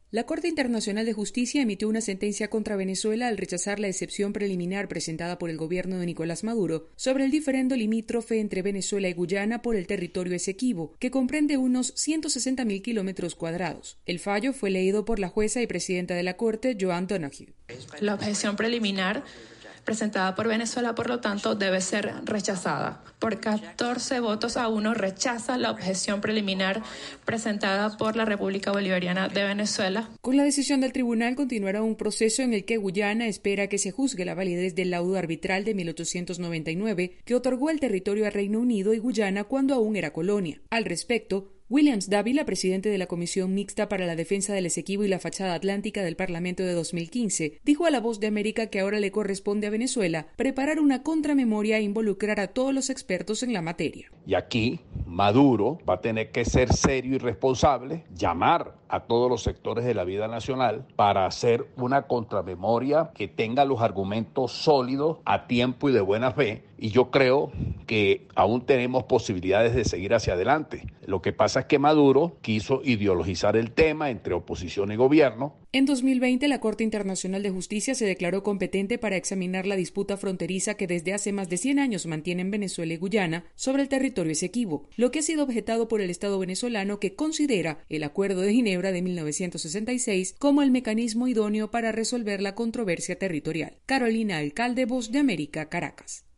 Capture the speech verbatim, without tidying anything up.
La Corte Internacional de Justicia emitió una sentencia contra Venezuela al rechazar la excepción preliminar presentada por el gobierno de Nicolás Maduro sobre el diferendo limítrofe entre Venezuela y Guyana por el territorio Esequibo, que comprende unos ciento sesenta mil kilómetros cuadrados. El fallo fue leído por la jueza y presidenta de la Corte, Joan Donoghue. La objeción preliminar presentada por Venezuela, por lo tanto, debe ser rechazada. Por catorce votos a uno rechaza la objeción preliminar presentada por la República Bolivariana de Venezuela. Con la decisión del tribunal continuará un proceso en el que Guyana espera que se juzgue la validez del laudo arbitral de mil ochocientos noventa y nueve que otorgó el territorio a Reino Unido y Guyana cuando aún era colonia. Al respecto, Williams Dávila, presidente de la Comisión Mixta para la Defensa del Esequibo y la Fachada Atlántica del Parlamento de dos mil quince, dijo a La Voz de América que ahora le corresponde a Venezuela preparar una contramemoria e involucrar a todos los expertos en la materia. Y aquí Maduro va a tener que ser serio y responsable, llamar a todos los sectores de la vida nacional para hacer una contramemoria que tenga los argumentos sólidos, a tiempo y de buena fe. Y yo creo que aún tenemos posibilidades de seguir hacia adelante. Lo que pasa es que Maduro quiso ideologizar el tema entre oposición y gobierno. En dos mil veinte, la Corte Internacional de Justicia se declaró competente para examinar la disputa fronteriza que desde hace más de cien años mantienen Venezuela y Guyana sobre el territorio Esequibo, lo que ha sido objetado por el Estado venezolano, que considera el Acuerdo de Ginebra de mil novecientos sesenta y seis como el mecanismo idóneo para resolver la controversia territorial. Carolina Alcalde, Voz de América, Caracas.